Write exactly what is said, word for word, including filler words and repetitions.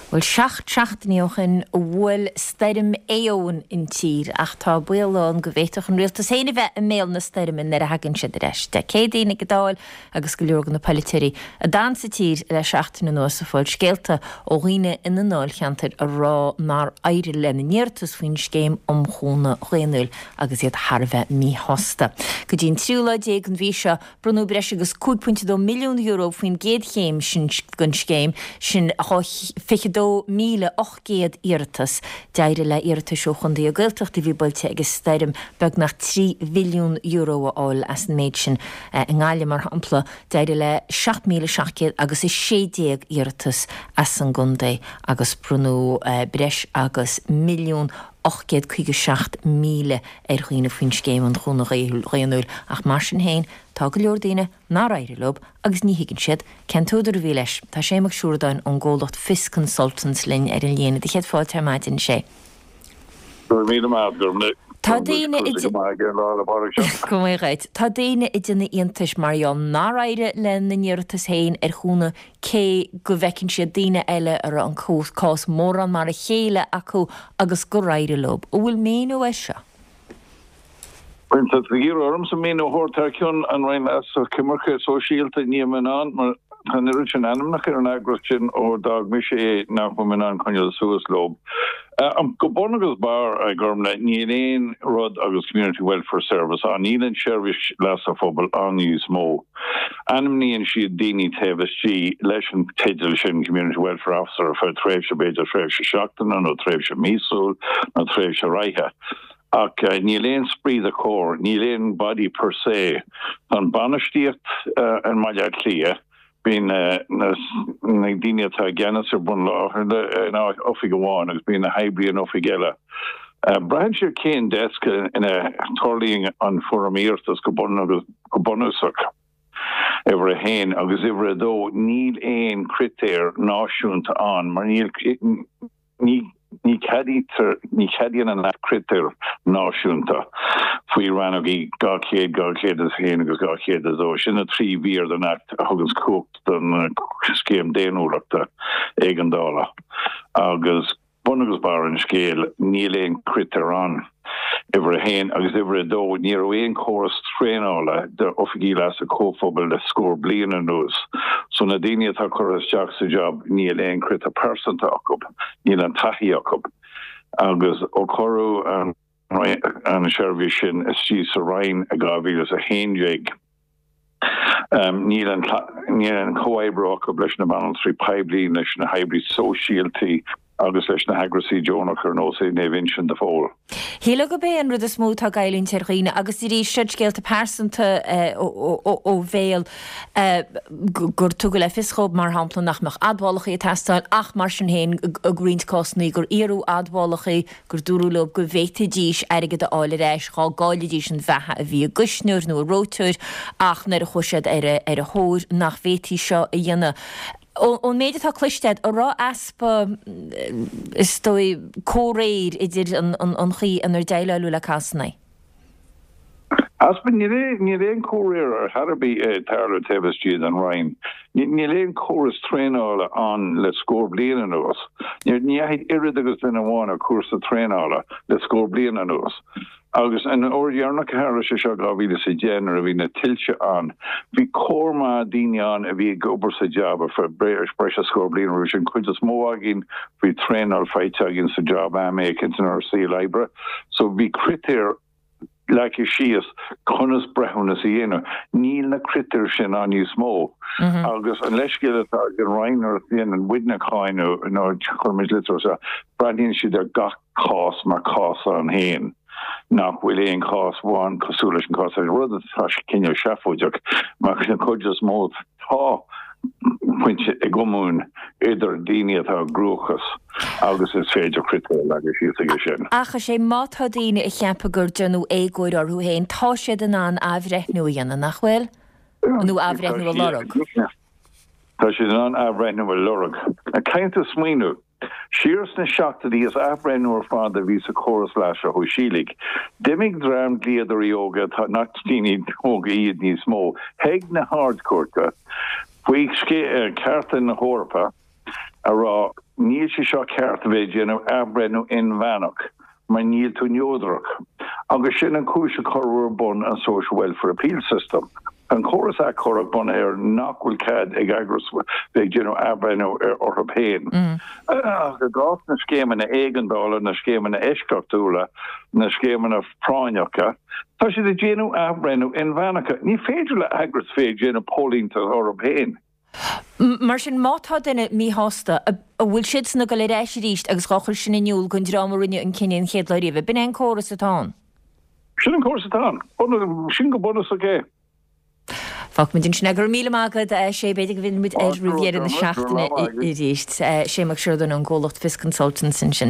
Well seach seachtaíochan bhfuil steirim éón in tír ach tá builán go bhhéiteach an rialtas héana bheith an méal na steirim ar a hagann siad areis. De cé daoine go dáil agus go leorgan na politeí a dansa tír le seachtainna nuas a fáil scéalta ó ghuiine ina náil cheantar a rá nar éire lena níortas faoin scéim om chóna chuanúil agus iad Harbheith mí hosta. Go dtín triúla déag an bhí seo brunú breis agus cúig puinte dó milliún euro faoin géad chéim sin gon scéim sin fiche dó míle och géad íirtas deire le íirtas ó chundaí a gilteachta bhí builte agus steirim beg nach trí milliún euro áil as an méid sin in gáile mar hampla deire le seach míle seachcéad agus is sé déag íirtas as an gundaí agus brunú breis agus milliún ochgéad chuige seacht míle ar chuoine faoin scéim an chuna réanúil ach mar sin héin tá go leor daoine ná éire lob agus ní higann siad centúidir bhí leis tá sé mag siúrdáin an ggólacht Fisk Consultants linn ar an léana de chéad fáil termáid in sé. Tá daoine go mé réit Tá daoine i duna iontais marán ná éire le na níortas héin ar chúna cé go bhhecinn siad daoine eile ar an cós cás mór an mar a chéile acu agus go réire lob ó bhfuil méú é seo. Prince Vigir orm som min og hortarkjon an rein as kemmerke so shielta niemen an maar han ruchen anam nach er agrochin og dag mishe nach women an konjal suuslob. Am gobonagus bar a gormna ni ein rod agus community welfare service an ilen service lasafobel an use mo. Anam ni en shi dini tevis G lesion tedelchen community welfare officer for trefsha beja trefsha shaktan no trefsha misul no trefsha reiha. Ac uh, ní léon sprí a cór, ní léon body per se. An banistíocht uh, an maiad clia, bín uh, na daine tá genas ar bun láthir ná offi go bháin, agus bín na haibrí an offi geile. Uh, Brian sér céin deasca in a torlíing an foramíirtas go bonusach. Ever a hain, agus iver a dó, níl éon critéir náisiúnta an, mar níl ní Ní cadítar ní cadían an critter náisiúnta faoi rannaí gá chéad gá chéad is héana agus gá chéad is ó sinna trí bhíar den act agus cócht den scéim déanúachta ag an dála agus bunagus bar an scéal níl éon critter an iver a hain agus iver a dó ní ó éon choras tréála de officí las a cóphobal le scór blian an nús. So na daine tá choras Jack sa job níl éon critter persanta acup, níl an taí acup. Agus ó choru an an service sin is tí sa rain a gavíl as a héinjig. Um, níl an níl an choáibbre acup leis na balance peblií leis na hybrid socialty agus leis na hagrasí Jonach ar nó sé nevinsin de fól. Híle go bé an rud a smó tá gailín terghine agus i rí siid scéalta persanta ó bhéal gur tuga le fischob mar hampla nach meach adbhálachaí a testáil ach mar sin héin a green costnaí gur iarú adbhálachaí gur dúrúlob go bhéta díis aige de áile réis gá gáile díis an bhethe a bhí a gusnúr nó a rótúr ach nar a chuisiad ar a hóir nach bhétí seo a dhéine. On méide tá cluistead a rá aspa is stoi córéir idir an chi an ar deile lula casna. Aspa ní réon córéir ar Harbí tarla tebas díad an rain. Ní léon choras tréála an le scór blian an os. Ní haid irid agus den bháin a cuasa tréála le scór blian an os. Agus an orhearnach Harra se seo gavíle sé génar a bhí na tilse an. Bhí cóma daine an a bhí gobar sa job a for breis breis a scór blian ru sin chuid is mó agin bhí tréál feite agin sa job amé cin ar sí leibre. So bhí critéir like she is conas brehun as yeno níl na critter sin an you smó agus an leisgil an reiner thin an widna kaino no chormis litros a bradin si der gach cos mar cos an hen nach willing cos one cosulash cos rud trash kinyo shafojak mar cojas mod tá winch e gomun idir daine atá grúchas agus is féidir critéir legus siú sin. Acha sé mátá daine i cheappa gur denú éagóid orthú héin tá sé den an abhreithnú dhéanana nachhfuil? Nó abhreithnú a lorug? Tá sé den an abhreithnú a lorug. A cainte smaoinú. Sirs na seachtaí is abhreithnú ar fád a bhí sa choras leis a thuisílig. Dimig dram gliadar yoga tá nachtíní tóga iad níos mó. Heag na hardcourta. Fuig ske carta na hórpa a rá níl se seo ceart bhéid déanamh abrenn in bhanach, mar níl tú neodrach. Agus sin an cúise chorúir bun an Social Welfare Appeal System. An choras a chorach bun ar nachhfuil cad ag agras bheith déanamh abrenn ar a péin. Go gás na scéman na éigeandála, na scéman na eisceachúla, na scéman na práineacha, tá si de déanamh abrenn in bhanacha. Ní féidir le agras féid déanamh pólínta ar a péin. Mar sin mátá duine mí hásta a bhfuil siad na go le rééis ríist agus gachar sin inniuúil gon drámarine an cinean chéad le riomh, bin an choras atá. Sin an choras atá, sin go bonus a gé. Fach mu din sinna gur míle mágad sé beidir go bhfuil muid ar ruhéar na seachtainna i ríist sé mar siúdan an ggólacht fis consultants sin sin.